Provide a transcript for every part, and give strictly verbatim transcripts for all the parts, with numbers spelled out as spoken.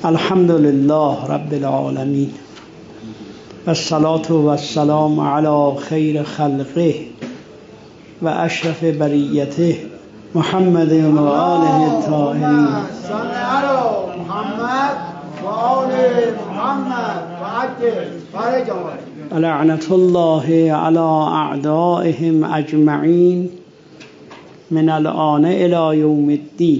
الحمد لله رب العالمين والصلاة والسلام على خير خلقه و اشرف بریته محمد و آله الطاهرین. صل علی محمد و آل محمد و عجل فرجهم. لعنت الله على اعدائهم اجمعین من الآن الی یوم الدین.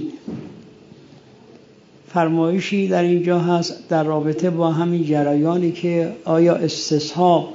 فرمایشی در اینجا هست در رابطه با همین جریانی که آیا استصحاب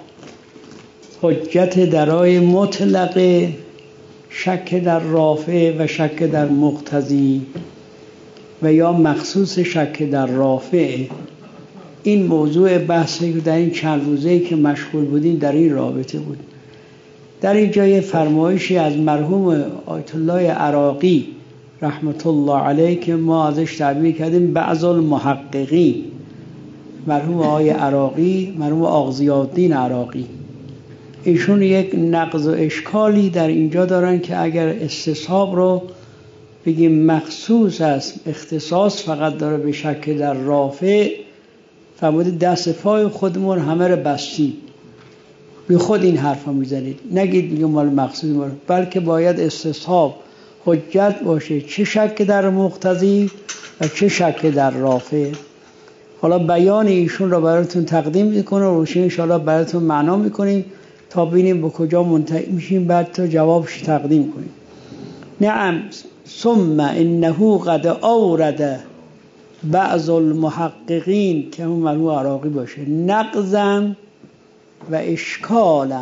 حجت درای مطلق، شک در رافع و شک در مقتضی، و یا مخصوص شک در رافع. این موضوع بحثی که در این چند روزه‌ای که مشغول بودیم در این رابطه بود. در اینجا یه فرمایشی از مرحوم آیت الله عراقی رحمت الله علیه که ما ازش تعبیر کردیم بعض المحققین، مرحوم آقای عراقی، مرحوم آغزی‌الدین عراقی، ایشون یک نقض و اشکالی در اینجا دارن که اگر استصحاب رو بگیم مخصوص است، اختصاص فقط داره به شک در رافع، فرموده دست پای خودمون همه رو بستیم، بی خود این حرف رو میزنید، نگید میگم مال مخصوص مال، بلکه باید استصحاب حجت باشه، چه شک در مقتضی و چه شک در رافع. حالا بیان ایشون رو براتون تقدیم میکنه و روشن انشاءالله براتون معنا میکنیم تا ببینیم به کجا منتهی میشیم، بعد تا جوابش تقدیم کنیم. نعم ثم انه قد اورد بعض المحققین که همون مرحوم عراقی باشه نقضا و اشکالا.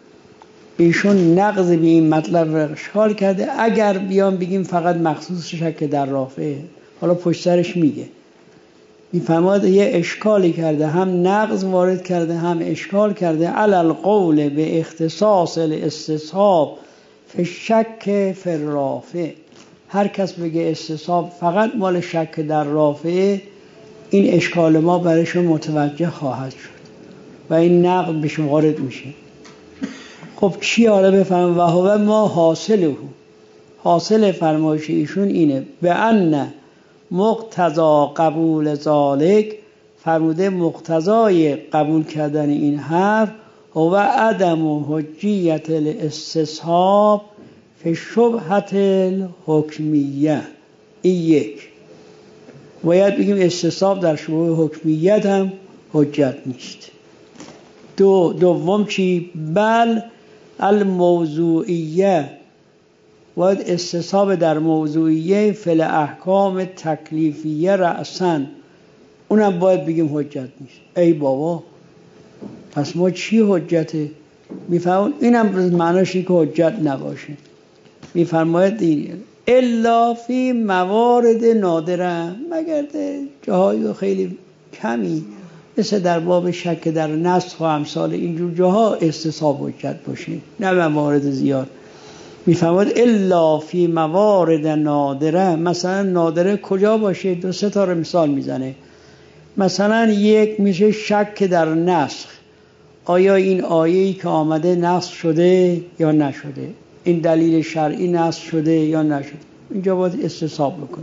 ایشون نقض به این مطلب رو اشکال کرده. اگر بیام بگیم فقط مخصوص شک در رافع، حالا پشت سرش میگه میفرماد یه اشکالی کرده، هم نقض وارد کرده هم اشکال کرده. علی القول به اختصاص الاستصحاب فی شک فی الرافع. هر کس بگه استصحاب فقط مال شک در رافع، این اشکال ما برایشون متوجه خواهد شد و این نقض بهش وارد میشه. خب چی حالا بفهم؟ و هو ما حاصله، حاصل فرمایش ایشون اینه به ان مقتضا قبول ذالک، فرموده مقتضای قبول کردن این حرف هو عدم حجیت الاستصحاب فی شبهت الحکمیه. این یک. باید بگیم استصحاب در شبهه حکمیت هم حجت نیست. دو دوم چی؟ بل الموضوعیه، باید استصحاب در موضوعیه فل احکام تکلیفیه رأسن، اونم باید بگیم حجت نیست. ای بابا، پس ما چی حجته؟ میفرماید اینم معناش که حجت نباشه. میفرماید این الا فی موارد نادره، مگر جاهای خیلی کمی مثل در باب شک در نسخ و امثال اینجور جاها استصحاب حجت باشه، نه موارد زیاد. میفرماید الا فی موارد نادره. مثلا نادره کجا باشه؟ دو سه تا رو مثال میزنه. مثلا یک میشه شک در نسخ، آیا این آیه‌ای که آمده نسخ شده یا نشده، این دلیل شرعی نسخ شده یا نشده، اینجا باید استصحاب بکنه.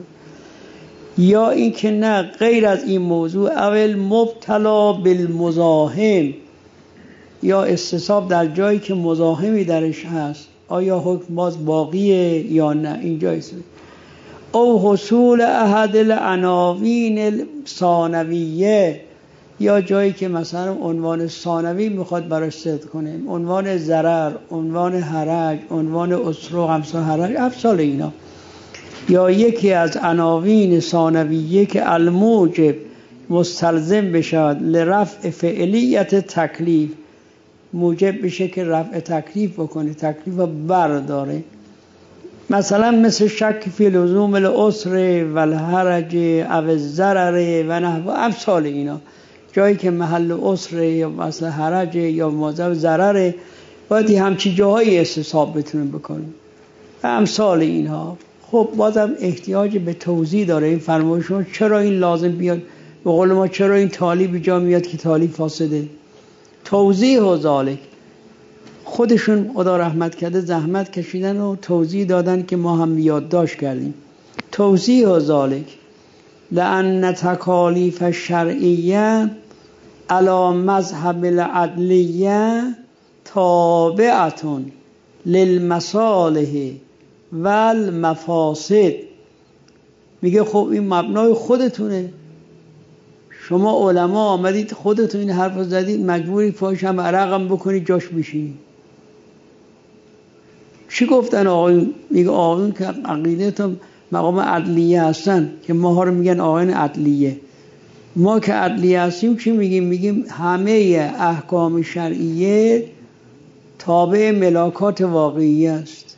یا این که نه، غیر از این موضوع اول مبتلا بالمزاحم، یا استصحاب در جایی که مزاحمی درش هست، آیا حکم باز باقیه یا نه، اینجا است. او حصول احد العناوین ثانویه، یا جایی که مثلا عنوان ثانوی میخواد براش صدق کنه، عنوان ضرر، عنوان حرج، عنوان اسر و غمس و حرج، افصال اینا. یا یکی از عناوین ثانویه که الموجب مستلزم بشود لرفع فعلیت تکلیف، موجب بشه که رفع تکلیف بکنه، تکلیف برداره. مثلا مثل شک فی لزوم الاسر و الحرج او الضرر و نحو امثال اینا، جایی که محل اسر یا مثلا حرج یا موضع ضرر، باید همچی جاهای استصحاب بتونیم بکنیم و امثال اینها. خب بازم احتیاج به توضیح داره این فرمایشون، چرا این لازم بیاد؟ به قول ما چرا این طالب جا میاد که طالب فاسده؟ توضیح و ذالک، خودشون خدا رحمت کرده زحمت کشیدن و توضیح دادن که ما هم یادداشت کردیم. توضیح و ذالک لأن تکالیف الشرعیه علی مذهب العدلیه تابعتون للمصالح و المفاسد. میگه خب این مبنای خودتونه، شما علما آمدید خودتون این حرف رو زدید، مجبوری پاش هم عرقم بکنید جاش بشینید. چی گفتن آقایون؟ میگه آقایون که عقیدتون مقام عدلیه هستن که ماها رو میگن آقایون عدلیه. ما که عدلیه هستیم چی میگیم؟ میگیم همه احکام شرعیه تابع ملاکات واقعی است،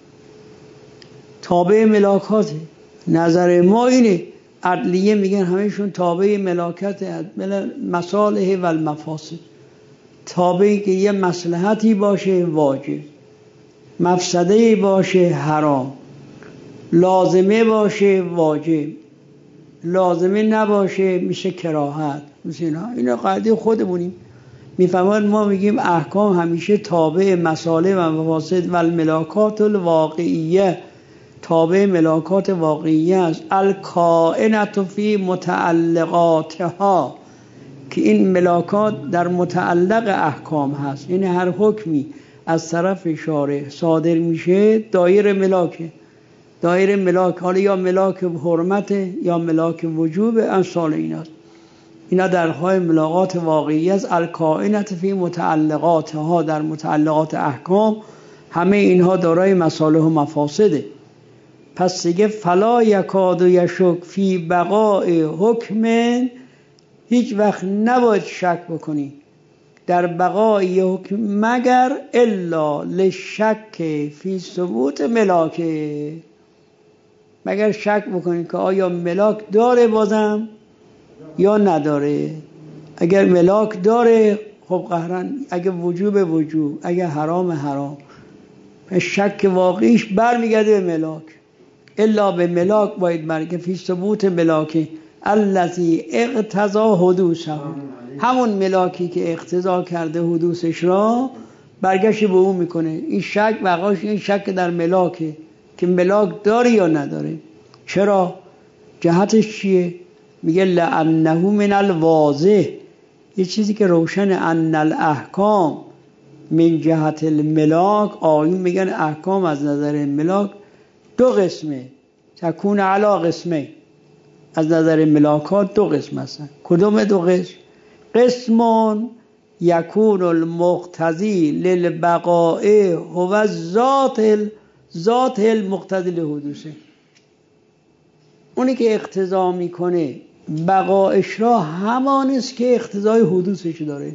تابع ملاکات. نظر ما اینه، عدلیه میگن همهشون تابع ملاکت مصالح و المفاسد، تابعی که یه مصلحتی باشه واجب، مفسده باشه حرام، لازمه باشه واجب، لازمه نباشه میشه کراهت. اینا اینا قاعده خودمونیم. میفهمن ما میگیم احکام همیشه تابع مصالح و مفاسد و الملاکات الواقعیه، تابع ملاکات واقعیه است. الکائنۃ فی متعلقاتها، که این ملاکات در متعلق احکام هست، یعنی هر حکمی از طرف شارع صادر میشه دایر ملاکه، دایر ملاک، حالا یا ملاک حرمت یا ملاک وجوب، امثال این است. اینا درهای ملاقات واقعی است. الکائنۃ فی متعلقاتها، در متعلقات احکام همه اینها دارای مصالح و مفاسده. پس دیگه فلا یکاد یشک فی بقاء حکم، هیچ وقت نباید شک بکنی در بقای حکم مگر الا لشک فی ثبوت ملاکه، مگر شک بکنی که آیا ملاک داره بازم یا نداره. اگر ملاک داره خب قهرن، اگر وجوب وجوب، اگر حرام حرام، شک واقعیش برمیگرده به ملاک. الا به ملاک باید برگه فی ثبوت ملاکه الذی اقتضى حدوثه، همون ملاکی که اقتضا کرده حدوثش را برگشت به اون میکنه. این شک بقاش این شک در ملاکه که ملاک داره یا نداره. چرا؟ جهتش چیه؟ میگه لأنه من الواضح، یه چیزی که روشن، ان الاحکام من جهت الملاک، آیون میگن احکام از نظر ملاک دو قسمه، تکون علا قسمه، از نظر ملاکات دو قسم هستن. کدوم دو قسم؟ قسمون یکون المقتضی للبقاء هو ذات ذات المقتضی لحدوثه، اونی که اقتضا میکنه بقایش را همان است که اقتضای حدوثش داره.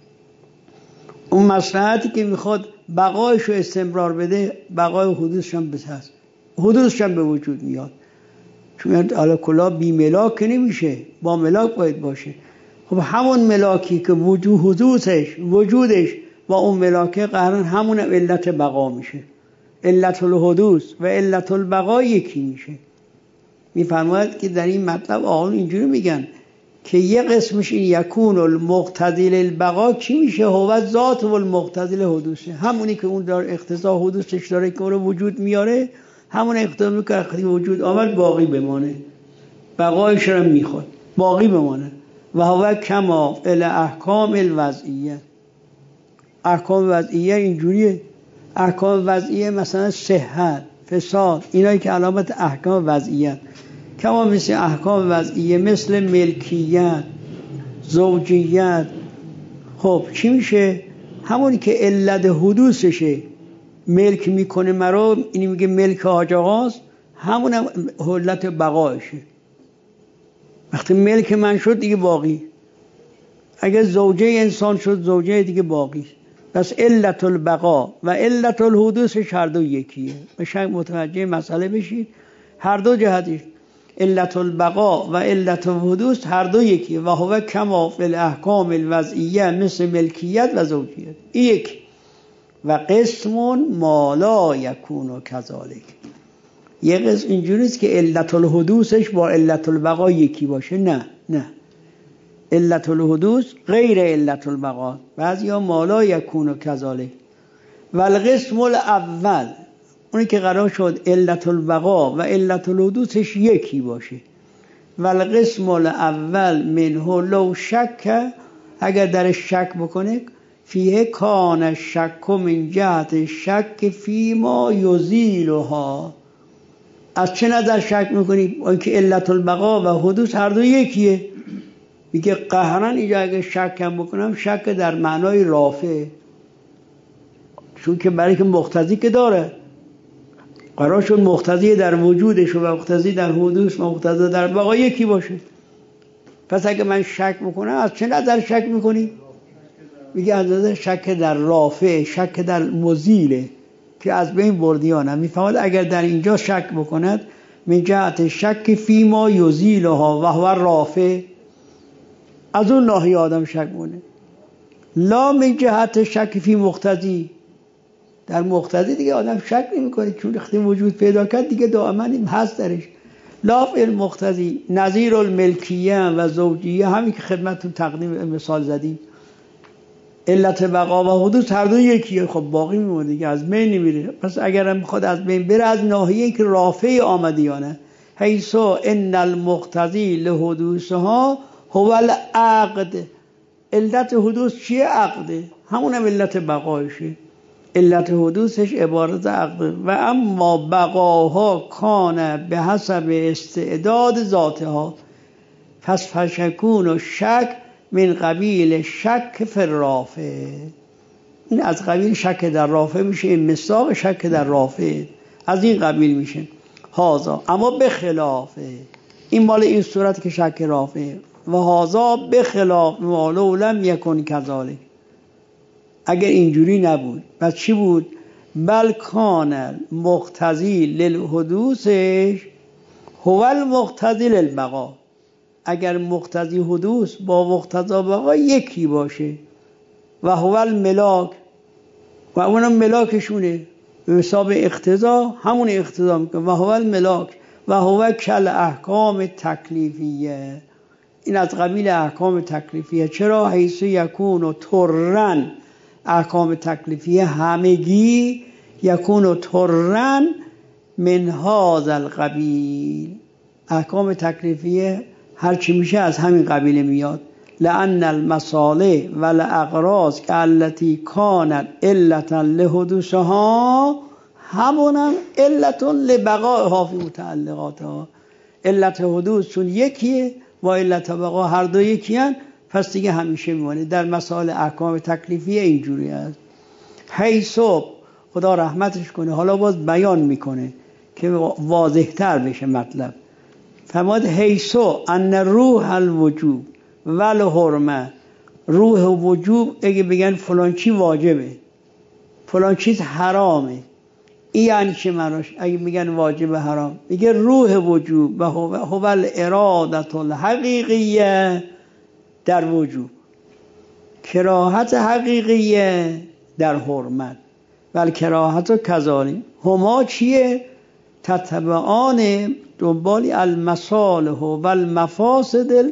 اون مصلحتی که میخواد بقایش رو استمرار بده، بقای حدوثش هم هست، حدوثش هم به وجود میاد. چون حالا کلا بی ملاک نمیشه، با ملاک باید باشه. خب همون ملاکی که وجود حدوثش وجودش با اون ملاکه قهرن، همون علت بقا میشه. علت الحدوث و علت البقا یکی میشه. میفرماید که در این مطلب آقایون اینجوری میگن که یه قسمش این یکون المقتضی للبقا چی میشه؟ هو ذات المقتضی للحدوث، همونی که اون داره اقتضا حدوثش داره که اون وجود میاره، همون اقتضا که اخری وجود آمد باقی بمانه، بقایش رو میخواد باقی بمانه. و هو کما الاحکام الوضعیه، احکام وضعیه اینجوریه. احکام وضعیه مثلا صحت، فساد، اینایی که علامت احکام وضعیه، کما مثل احکام وضعیه مثل ملکیت، زوجیت. خب چی میشه؟ همونی که علت حدوثشه، ملک میکنه مرا، اینی میگه ملک حاج آقاست، همون هم علت بقایشه. وقتی ملک من شد دیگه باقی، اگر زوجه انسان شد زوجه دیگه باقی. پس علت البقا و علت الحدوثش هر دو یکیه. بشک متوجه مسئله بشید، هر دو جهتش علت البقا و علت الحدوث هر دو یکیه. و هو کما فی الاحکام الوضعیه مثل ملکیت و زوجیت، این یک. و قسمون ما لا یکون کذالک، یه قسم اینجوریست که علت الحدوثش با علت البقا یکی باشه. نه نه، علت الحدوث غیر علت البقا، بعضیا ما لا یکون کذالک. و القسم الاول، اونی که قرار شد علت البقا و علت الحدوثش یکی باشه، و القسم الاول منه لو شک، اگر در شک بکنه، فیه کان شک من جهت شک فیما یزیلها. از چه نظر شک میکنی؟ اینکه علت البقا و حدوث هر دو یکیه. میگه قهرا اینجا اگه شک هم بکنم شک در معنای رافع، چون که برای که مقتضی که داره، قرار شد مقتضی در وجودش و مقتضی در حدوث و مقتضی در بقا یکی باشه. پس اگه من شک میکنم از چه نظر شک میکنی؟ میگه از نظر شک در رافع، شک در مزیله که از بین بردیانم. میفهمد اگر در اینجا شک بکند من جهت شک فیما یزیلها و هو رافع، از اون ناحیه آدم شک مونه. لا من جهت شک فی مقتضی، در مقتضی دیگه آدم شک نمی کنه چون وقتی وجود پیدا کرد دیگه دائما هست درش. لا فی المقتضی نظیر الملکیه و زوجیه، همین که خدمتتون تقدیم مثال زدیم، علت بقا و حدوث هر دو یکیه، خب باقی میمونه دیگه، از بین نمیره. پس اگرم بخواد از بین بره از ناحیه که رافع آمده یا نه، حیث ان المقتضی لحدوثها هو العقد. علت حدوث چیه؟ عقده، همونم علت بقایشه. علت حدوثش عبارت عقده. و اما بقاها کان به حسب استعداد ذاتها، پس فشکون و شک من قبیل شک فی الرافع. این از قبیل شک در رافع میشه، این مصداق شک در رافع از این قبیل میشه. هازا اما به خلافه، این مال این صورت که شک رافع، و هازا به خلاف ما لو لم یکن کذالک، اگر اینجوری نبود پس چی بود؟ بل کان مقتضی للحدوثش هو المقتضی للبقا، اگر مقتضی حدوث با مقتضی بقا یکی باشه، و هو الملاک، و اونم ملاکشونه به حساب اقتضا، همون اقتضا میکنه، و هو الملاک و هو کل احکام تکلیفیه. این از قبیل احکام تکلیفیه. چرا؟ حیث یکون و ترن، احکام تکلیفیه همگی یکون و ترن من هذا القبیل، احکام تکلیفیه هرچی میشه از همین قبیله میاد. لأن المصالح والاغراض التي كانت علتا لحدوثها همونم علتا لبقائها فی متعلقاتها. علت حدوث چون یکیه و علت بقا هر دو یکی هن، پس دیگه همیشه میمونه. در مسائل احکام تکلیفیه اینجوری است. حیث خدا رحمتش کنه حالا باز بیان میکنه که واضح تر بشه مطلب. فرمود حیث ان روح الوجوب والحرمه، روح وجوب اگه بگن فلان چی واجبه فلان چیز حرامه، این یعنی چه معناش؟ اگه میگن واجب حرام، میگه روح وجوب و هو الارادة الحقیقیه در وجوب، کراهت حقیقیه در حرمت، و کراهت کذالک هما چیه؟ تتبعان دنبالی المصالح و المفاسد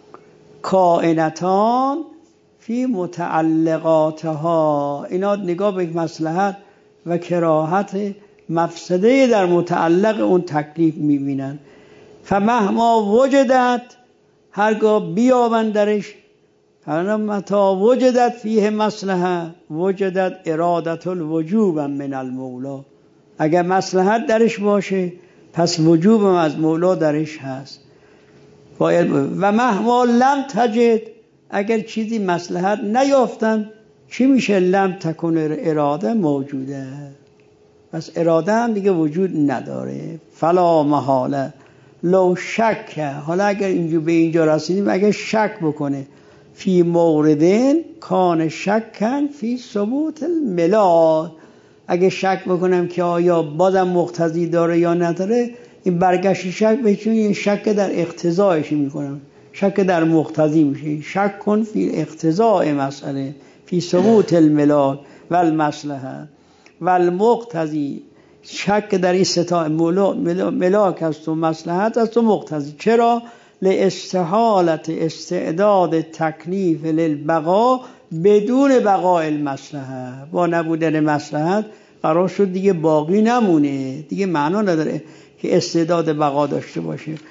کائنتان فی متعلقاتها. اینا نگاه به مصلحت و کراهت مفسده در متعلق اون تکلیف میبینن. فمهما وجدت، هرگاه بیابند درش، متا وجدت فیه مصلحه وجدت ارادت الوجوب من المولا، اگر مصلحت درش باشه پس وجوب از مولا درش هست. و مهما لم تجد، اگر چیزی مصلحت نیافتن چی میشه؟ لم تکن اراده موجوده، پس اراده هم دیگه وجود نداره. فلا محاله لو شک، حالا اگر اینجا به اینجا رسیدیم اگر شک بکنه فی موردین کان شکن فی ثبوت الملاک، اگه شک بکنم که آیا بازم مقتضی داره یا نداره، این برگشت شک به چون شک در اقتضایش میکنم، شک در مقتضی میشه. شک کن فی اقتضاء مسئله فی ثبوت الملاک و المصلحه و المقتضی، شک در این ستا ملاک است و مصلحت است و مقتضی. چرا؟ لاستحالت استعداد تکلیف للبقا بدون بقاء المصلحه، با نبودن مصلحت قرار شد دیگه باقی نمونه، دیگه معنا نداره که استعداد بقا داشته باشه.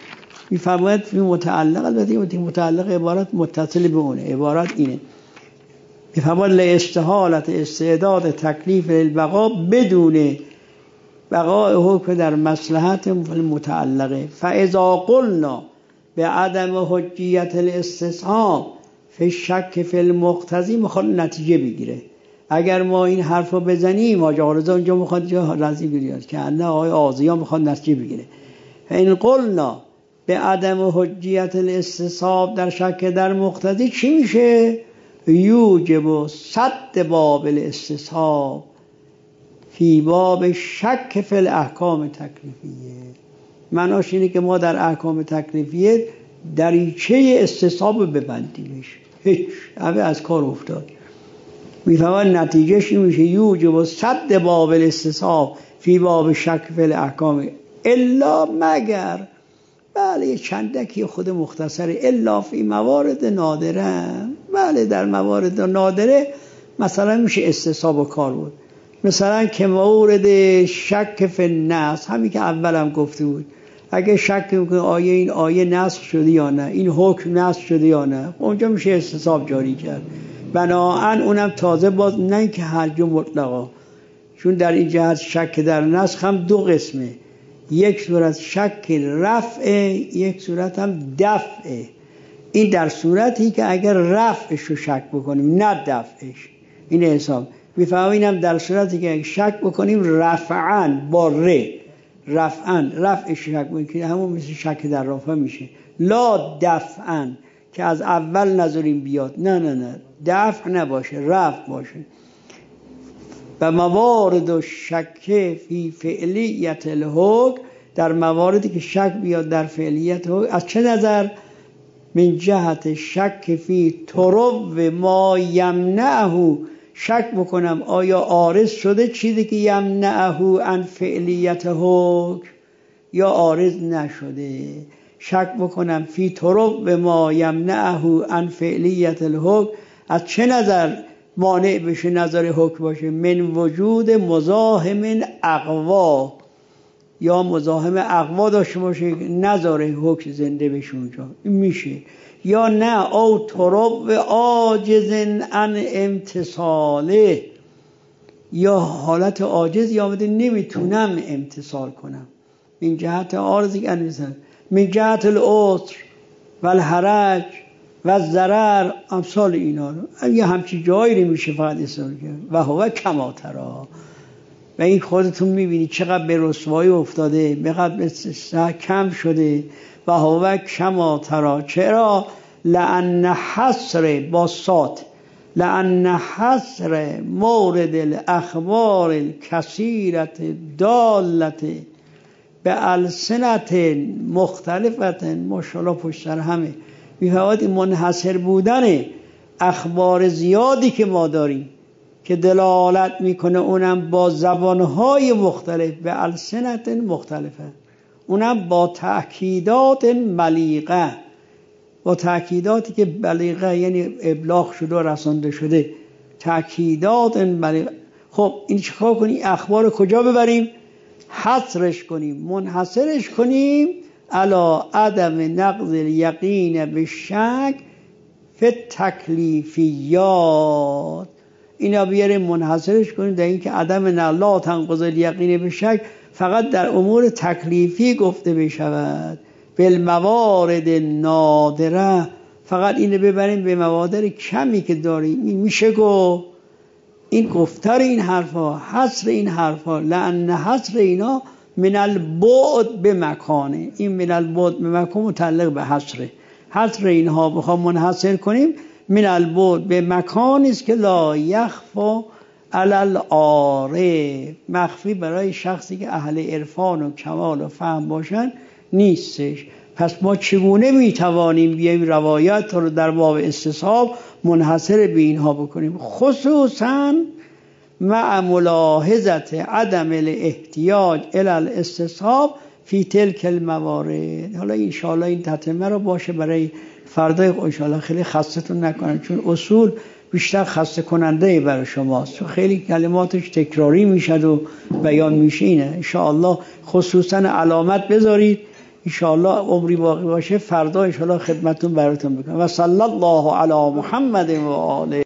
میفرماید فی متعلق، البته این متعلق عبارت متصل به اونه، عبارت اینه، میفرماید لاستحالت استعداد تکلیف البقا بدون بقای حکم در مصلحت متعلقه. فاذا قلنا به عدم حجیت الاستصحاب فی شک فی المقتضی میخواد نتیجه بگیره. اگر ما این حرف رو بزنیم آقا رضا اونجا میخواد جا رضی بیاد که نه آقای آزیا میخواد نتیجه بگیره. این قلنا به عدم حجیت الاستصحاب در شک در مقتضی چی میشه؟ یوجب صد باب الاستصحاب فی باب شک فی الاحکام تکلیفیه. معناش اینه که ما در احکام تکلیفیه دریچه استصحاب ببندیمش، هیچ همه از کار افتاد. میفهمن نتیجهش این میشه یوجب صد باب الاستصحاب فی باب شک فی الاحکام الا مگر، بله یه چندکی خود مختصره، الا فی موارد نادره، بله در موارد نادره مثلا میشه استصحاب و کار بود، مثلا که مورد شک فی النسخ، همین که اولم گفته بود، اگه شک میکنه آیه این آیه نسخ شده یا نه، این حکم نسخ شده یا نه، اونجا میشه استصحاب جاری کرد. بناهن اونم تازه باز نه که هرج و مطلقا، چون در این جهت شک در نسخ هم دو قسمه، یک صورت شک رفعه، یک صورت هم دفعه. این در صورتی که اگر رفعش رو شک بکنیم نه دفعش، این حساب میفهمیم. هم در صورتی که اگر شک بکنیم رفعن با ر، رفعن رفعش شک بکنیم همون مثل شک در رفع میشه. لا دفعن که از اول نظریم بیاد، نه نه نه دفع نباشه، رفع باشه. و موارد و شک فی فعلیت الحکم، در مواردی که شک بیاد در فعلیت حکم، از چه نظر؟ من جهت شک فی طرو ما یمنعه، شک بکنم آیا عارض شده چیزی که یمنعه عن فعلیت حکم یا عارض نشده. شک بکنم فی طرو ما یمنعه عن فعلیت الحکم، از چه نظر مانع بشه نظر حکم باشه؟ من وجود مزاحم اقوا، یا مزاحم اقوا داشته باشه نظر حکم زنده بشه اونجا، این میشه. یا نه او طرق عاجز عن امتصاله، یا حالت عاجز یا آمده نمیتونم امتصال کنم، من جهت عارضی که انویسن، من جهت العسر و الحرج و الضرر، امثال اینا رو یه همچی جایی نمیشه فقط استفاده کرد. و هو کما ترا، و این خودتون میبینید چقدر به رسوایی افتاده، بقدر به کم شده. و هو کما ترا، چرا؟ لأن حصر با صاد، لأن حصر مورد الاخبار الکثیرت دالت به السنت مختلفت، ماشاءالله پشت سر همه میفواد منحصر بودن اخبار زیادی که ما داریم که دلالت میکنه اونم با زبانهای مختلف به السنت مختلفه، اونم با تأکیدات ملیقه، با تأکیداتی که بلیغه یعنی ابلاغ شده و رسانده شده، تأکیدات ملیقه. خب این چیکار کنیم؟ اخبار کجا ببریم؟ حصرش کنیم، منحصرش کنیم علا عدم نقض الیقین بالشک فی التکلیفیات، اینا بیاریم منحصرش کنیم در این که عدم لا تنقض الیقین بالشک فقط در امور تکلیفی گفته بشود، بالموارد نادره فقط اینو ببریم به موارد کمی که داریم. این میشه گفت این گفتار این حرفا، حصر این حرفا، لأن حصر اینا من البعد به مکانه، این من البعد به مکان متعلق به حصره. حصر اینها بخوام منحصر کنیم من البعد به مکانی است که لا یخفا علی العارف، مخفی برای شخصی که اهل عرفان و کمال و فهم باشن نیستش. پس ما چگونه میتوانیم بیایم روایت رو در باب استصحاب منحصر به اینها بکنیم؟ خصوصا مع ملاحظت عدم الاحتیاج الی الاستصحاب فی تلک الموارد. حالا ان شاء الله این تتمه رو باشه برای فردا ان شاء الله، خیلی خستتون نکنم چون اصول بیشتر خسته کننده برای شماست، چون خیلی کلماتش تکراری میشد و بیان میشه. اینه ان شاء الله خصوصا علامت بذارید انشاءالله عمری باقی باشه فردا انشاءالله خدمتتون براتون میکنم. و صلی الله علی محمد و آله.